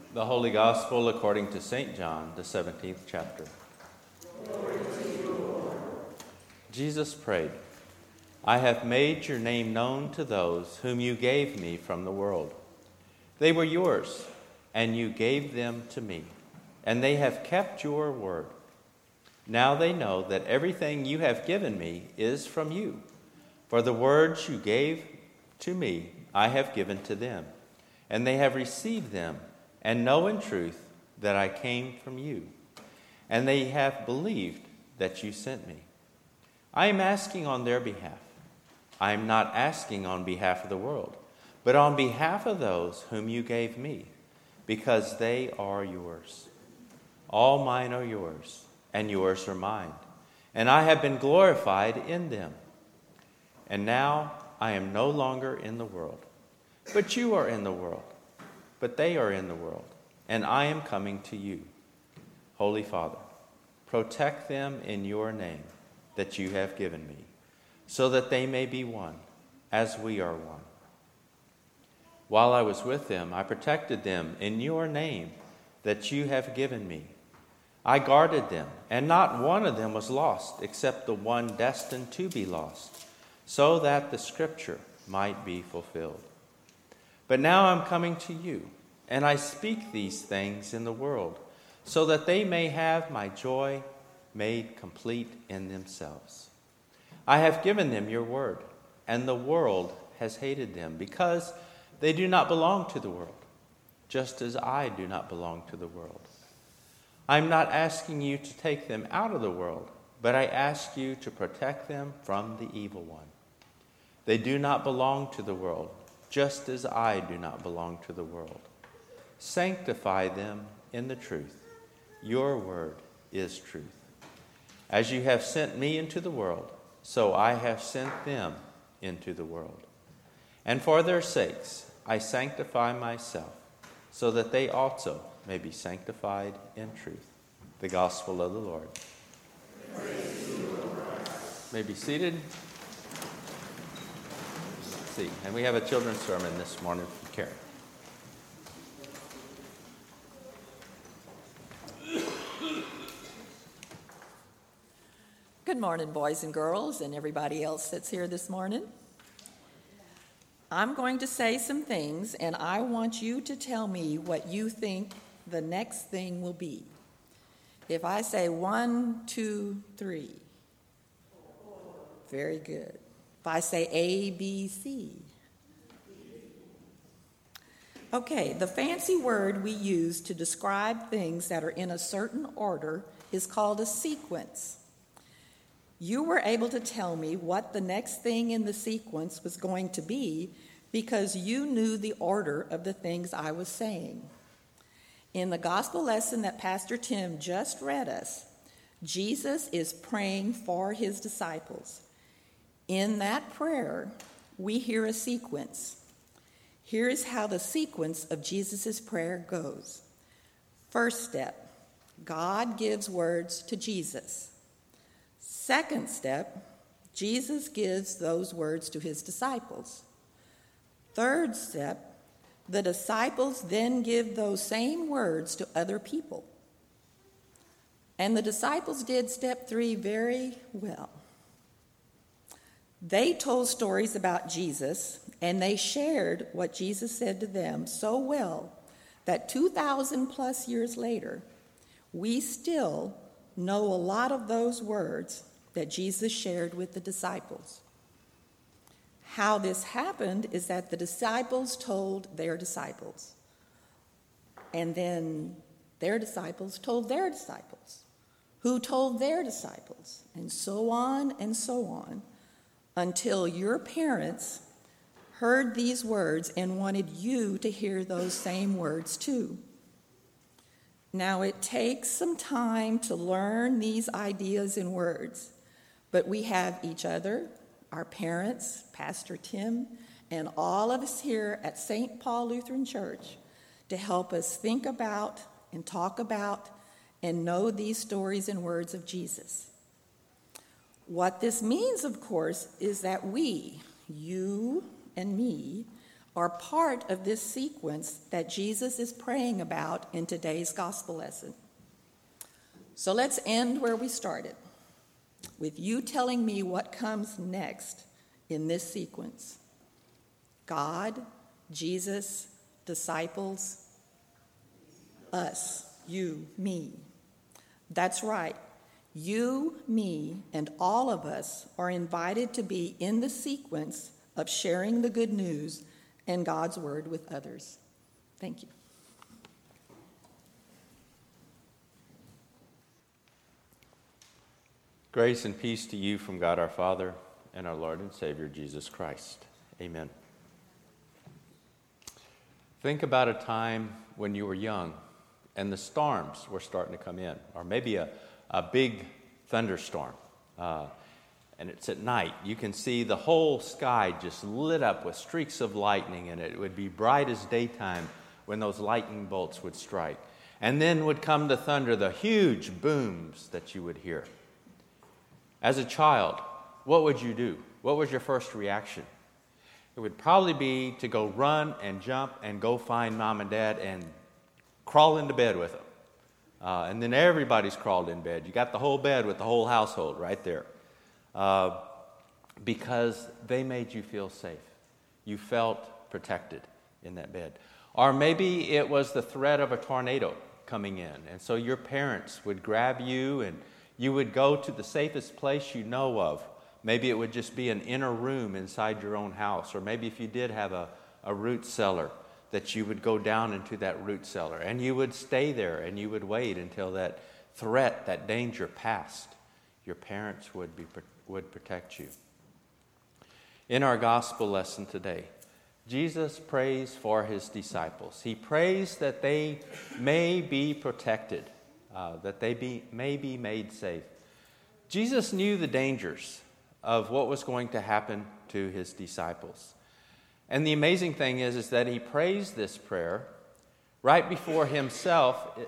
The Holy Gospel according to St. John, the 17th chapter. Glory to you, Lord. Jesus prayed, I have made your name known to those whom you gave me from the world. They were yours, and you gave them to me, and they have kept your word. Now they know that everything you have given me is from you. For the words you gave to me, I have given to them, and they have received them, and know in truth that I came from you, and they have believed that you sent me. I am asking on their behalf. I am not asking on behalf of the world, but on behalf of those whom you gave me, because they are yours. All mine are yours, and yours are mine, and I have been glorified in them. And now I am no longer in the world, but you are in the world. But they are in the world, and I am coming to you. Holy Father, protect them in your name that you have given me, so that they may be one, as we are one. While I was with them, I protected them in your name that you have given me. I guarded them, and not one of them was lost, except the one destined to be lost, so that the scripture might be fulfilled. But now I'm coming to you, and I speak these things in the world, so that they may have my joy made complete in themselves. I have given them your word, and the world has hated them, because they do not belong to the world, just as I do not belong to the world. I'm not asking you to take them out of the world, but I ask you to protect them from the evil one. They do not belong to the world, just as I do not belong to the world. Sanctify them in the truth. Your word is truth. As you have sent me into the world, so I have sent them into the world. And for their sakes I sanctify myself, so that they also may be sanctified in truth. The gospel of the Lord. Praise to you, O Christ. May be seated. And we have a children's sermon this morning from Karen. Good morning, boys and girls, and everybody else that's here this morning. I'm going to say some things, and I want you to tell me what you think the next thing will be. If I say 1, 2, 3. Very good. If I say A, B, C. Okay, the fancy word we use to describe things that are in a certain order is called a sequence. You were able to tell me what the next thing in the sequence was going to be because you knew the order of the things I was saying. In the gospel lesson that Pastor Tim just read us, Jesus is praying for his disciples. In that prayer, we hear a sequence. Here is how the sequence of Jesus' prayer goes. First step, God gives words to Jesus. Second step, Jesus gives those words to his disciples. Third step, the disciples then give those same words to other people. And the disciples did step 3 very well. They told stories about Jesus, and they shared what Jesus said to them so well that 2,000 plus years later, we still know a lot of those words that Jesus shared with the disciples. How this happened is that the disciples told their disciples, and then their disciples told their disciples, who told their disciples, and so on, until your parents heard these words and wanted you to hear those same words too. Now, it takes some time to learn these ideas and words, but we have each other, our parents, Pastor Tim, and all of us here at St. Paul Lutheran Church to help us think about and talk about and know these stories and words of Jesus. What this means, of course, is that we, you and me, are part of this sequence that Jesus is praying about in today's gospel lesson. So let's end where we started, with you telling me what comes next in this sequence. God, Jesus, disciples, us, you, me. That's right. You, me, and all of us are invited to be in the sequence of sharing the good news and God's word with others. Thank you. Grace and peace to you from God our Father and our Lord and Savior Jesus Christ. Amen. Think about a time when you were young and the storms were starting to come in, or maybe a big thunderstorm. And it's at night. You can see the whole sky just lit up with streaks of lightning, and it would be bright as daytime when those lightning bolts would strike. And then would come the thunder, the huge booms that you would hear. As a child, what would you do? What was your first reaction? It would probably be to go run and jump and go find mom and dad and crawl into bed with them. And then everybody's crawled in bed. You got the whole bed with the whole household right there. Because they made you feel safe. You felt protected in that bed. Or maybe it was the threat of a tornado coming in. And so your parents would grab you and you would go to the safest place you know of. Maybe it would just be an inner room inside your own house. Or maybe if you did have a root cellar, that you would go down into that root cellar. And you would stay there and you would wait until that threat, that danger passed. Your parents would protect you. In our gospel lesson today, Jesus prays for his disciples. He prays that they may be protected, that they may be made safe. Jesus knew the dangers of what was going to happen to his disciples. And the amazing thing is that he prays this prayer right before he himself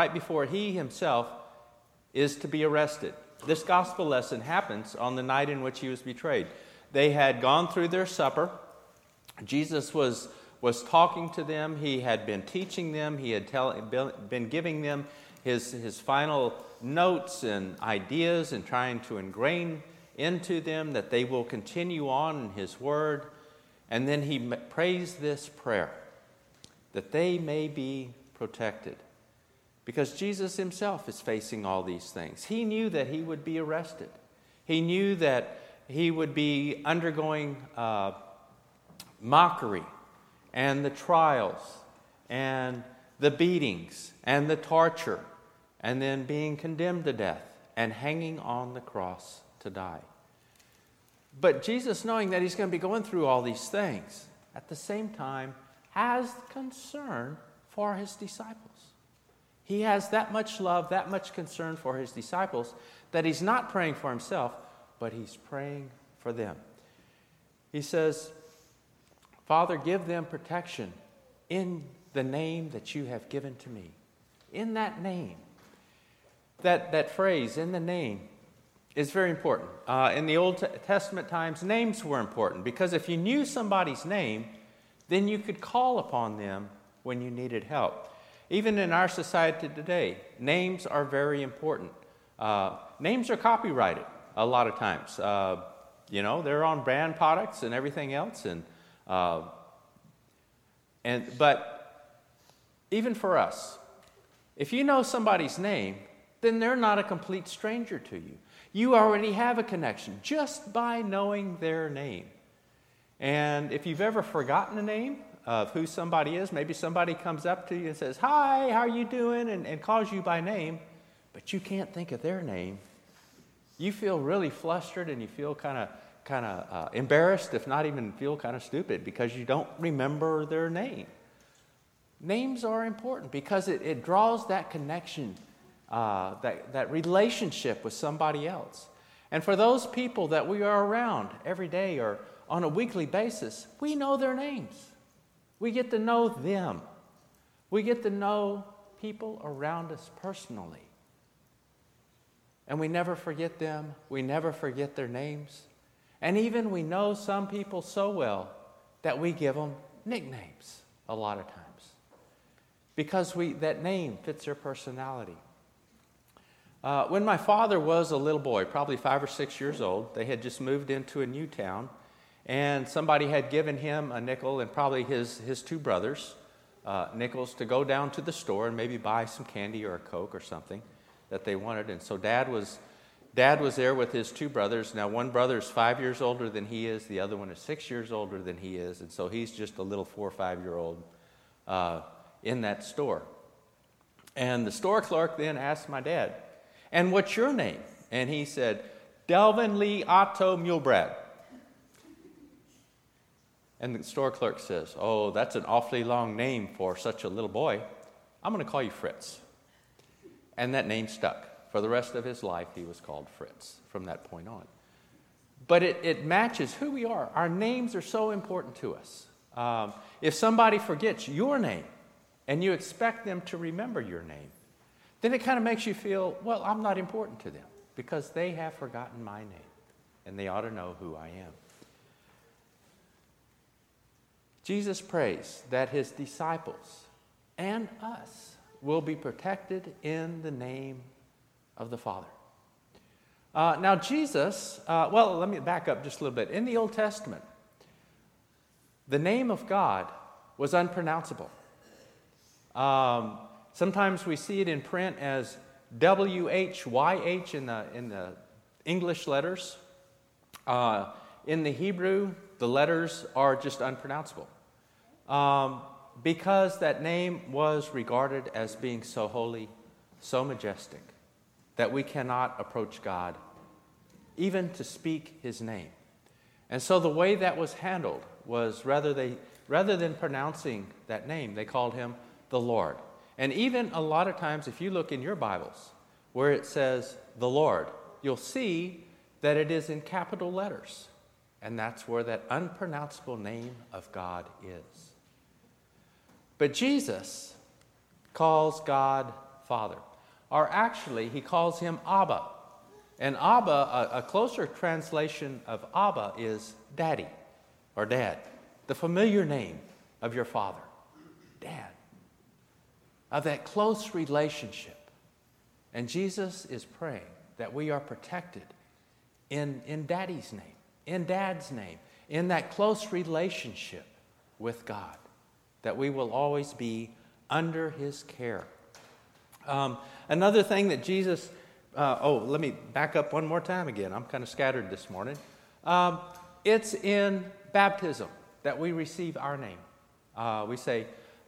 is to be arrested. This gospel lesson happens on the night in which he was betrayed. They had gone through their supper. Jesus was talking to them. He had been teaching them. He had been giving them his final notes and ideas and trying to ingrain into them that they will continue on in his word. And then he prays this prayer, that they may be protected. Because Jesus himself is facing all these things. He knew that he would be arrested. He knew that he would be undergoing mockery and the trials and the beatings and the torture and then being condemned to death and hanging on the cross to die. But Jesus, knowing that he's going to be going through all these things, at the same time, has concern for his disciples. He has that much love, that much concern for his disciples, that he's not praying for himself, but he's praying for them. He says, Father, give them protection in the name that you have given to me. In that name. That phrase, in the name, is very important. In the Old Testament times, names were important because if you knew somebody's name, then you could call upon them when you needed help. Even in our society today, names are very important. Names are copyrighted a lot of times. They're on brand products and everything else. But even for us, if you know somebody's name, then they're not a complete stranger to you. You already have a connection just by knowing their name. And if you've ever forgotten a name of who somebody is, maybe somebody comes up to you and says, "Hi, how are you doing?" and calls you by name, but you can't think of their name. You feel really flustered and you feel kind of embarrassed, if not even feel kind of stupid, because you don't remember their name. Names are important because it draws that connection, that relationship with somebody else. And for those people that we are around every day or on a weekly basis, we know their names. We get to know them. We get to know people around us personally. And we never forget them. We never forget their names. And even we know some people so well that we give them nicknames a lot of times because that name fits their personality. When my father was a little boy, probably 5 or 6 years old, they had just moved into a new town, and somebody had given him a nickel and probably his two brothers nickels to go down to the store and maybe buy some candy or a Coke or something that they wanted. And so Dad was there with his two brothers. Now, one brother is 5 years older than he is. The other one is 6 years older than he is. And so he's just a little 4 or 5-year-old in that store. And the store clerk then asked my dad, "And what's your name?" And he said, "Delvin Lee Otto Mulebrad." And the store clerk says, "Oh, that's an awfully long name for such a little boy. I'm going to call you Fritz." And that name stuck. For the rest of his life, he was called Fritz from that point on. But it matches who we are. Our names are so important to us. If somebody forgets your name and you expect them to remember your name, then it kind of makes you feel, well, I'm not important to them because they have forgotten my name and they ought to know who I am. Jesus prays that his disciples and us will be protected in the name of the Father. Now Jesus, let me back up just a little bit. In the Old Testament, the name of God was unpronounceable. Sometimes we see it in print as WHYH in the English letters. In the Hebrew, the letters are just unpronounceable. Because that name was regarded as being so holy, so majestic, that we cannot approach God, even to speak his name. And so the way that was handled was rather than pronouncing that name, they called him the Lord. And even a lot of times, if you look in your Bibles, where it says the Lord, you'll see that it is in capital letters. And that's where that unpronounceable name of God is. But Jesus calls God Father. Or actually, he calls him Abba. And Abba, a closer translation of Abba is Daddy or Dad. The familiar name of your father. Dad. Of that close relationship. And Jesus is praying that we are protected in Daddy's name, in Dad's name, in that close relationship with God. That we will always be under his care. Another thing that Jesus, let me back up one more time again. I'm kind of scattered this morning. It's in baptism that we receive our name. We say,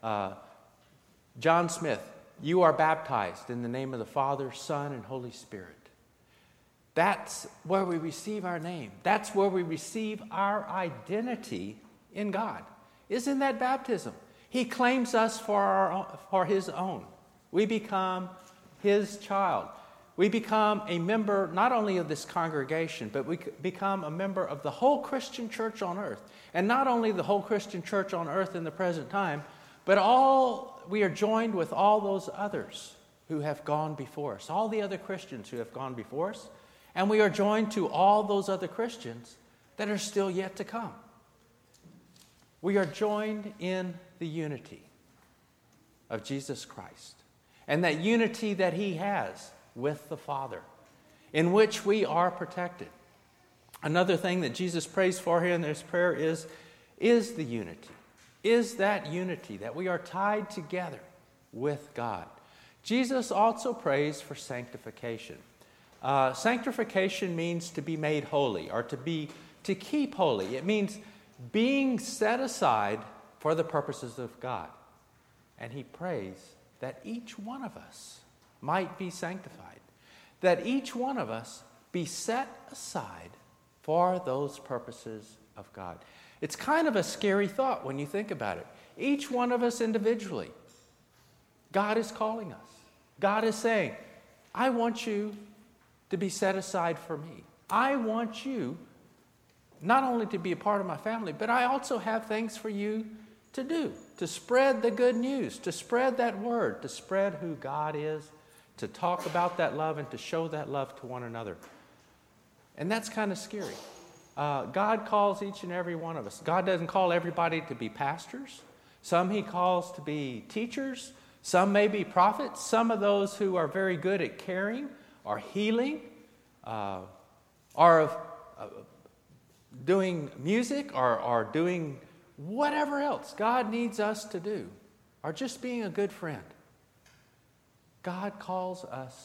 John Smith, you are baptized in the name of the Father, Son, and Holy Spirit. That's where we receive our name. That's where we receive our identity in God. Is in that baptism. He claims us for his own. We become his child. We become a member not only of this congregation, but we become a member of the whole Christian church on earth. And not only the whole Christian church on earth in the present time, but we are joined with all those others who have gone before us, all the other Christians who have gone before us, and we are joined to all those other Christians that are still yet to come. We are joined in the unity of Jesus Christ and that unity that he has with the Father, in which we are protected. Another thing that Jesus prays for here in this prayer is the unity. Is that unity that we are tied together with God. Jesus also prays for sanctification. Sanctification means to be made holy or to keep holy. It means being set aside for the purposes of God. And he prays that each one of us might be sanctified, that each one of us be set aside for those purposes of God. It's kind of a scary thought when you think about it. Each one of us individually, God is calling us. God is saying, I want you to be set aside for me. I want you not only to be a part of my family, but I also have things for you to do, to spread the good news, to spread that word, to spread who God is, to talk about that love and to show that love to one another. And that's kind of scary. God calls each and every one of us. God doesn't call everybody to be pastors. Some he calls to be teachers. Some may be prophets. Some of those who are very good at caring or healing, are doing music or doing whatever else God needs us to do, or just being a good friend. God calls us.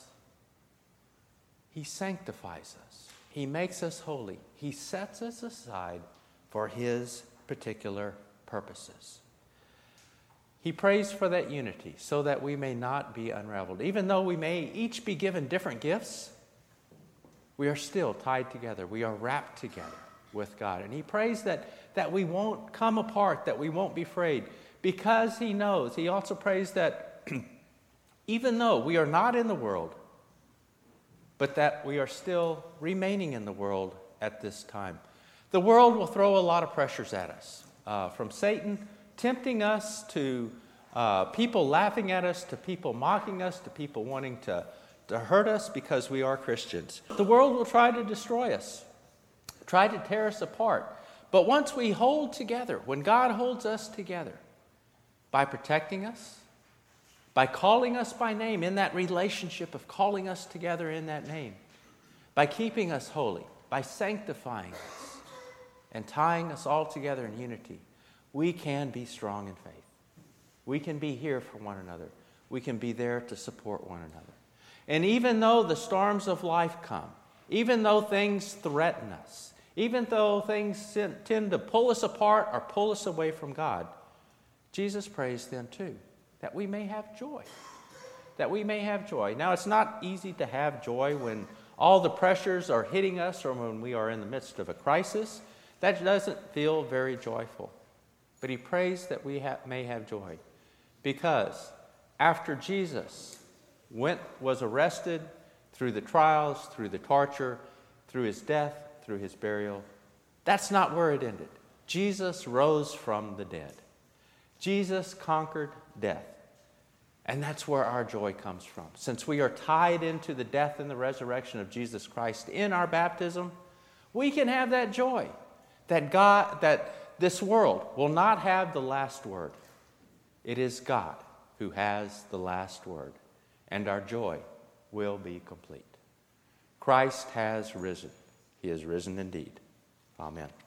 He sanctifies us. He makes us holy. He sets us aside for his particular purposes. He prays for that unity so that we may not be unraveled. Even though we may each be given different gifts, we are still tied together. We are wrapped together with God. And he prays that we won't come apart, that we won't be frayed, because he knows. He also prays that even though we are not in the world, but that we are still remaining in the world at this time. The world will throw a lot of pressures at us, from Satan tempting us to people laughing at us, to people mocking us, to people wanting to hurt us because we are Christians. The world will try to destroy us, try to tear us apart. But once we hold together, when God holds us together, by protecting us, by calling us by name, in that relationship of calling us together in that name, by keeping us holy, by sanctifying us, and tying us all together in unity, we can be strong in faith. We can be here for one another. We can be there to support one another. And even though the storms of life come, even though things threaten us, even though things tend to pull us apart or pull us away from God, Jesus prays then too, that we may have joy. That we may have joy. Now, it's not easy to have joy when all the pressures are hitting us or when we are in the midst of a crisis. That doesn't feel very joyful. But he prays that we may have joy, because after Jesus was arrested, through the trials, through the torture, through his death, through his burial, that's not where it ended. Jesus rose from the dead. Jesus conquered death. And that's where our joy comes from. Since we are tied into the death and the resurrection of Jesus Christ in our baptism, we can have that joy that this world will not have the last word. It is God who has the last word, and our joy will be complete. Christ has risen. He has risen indeed. Amen.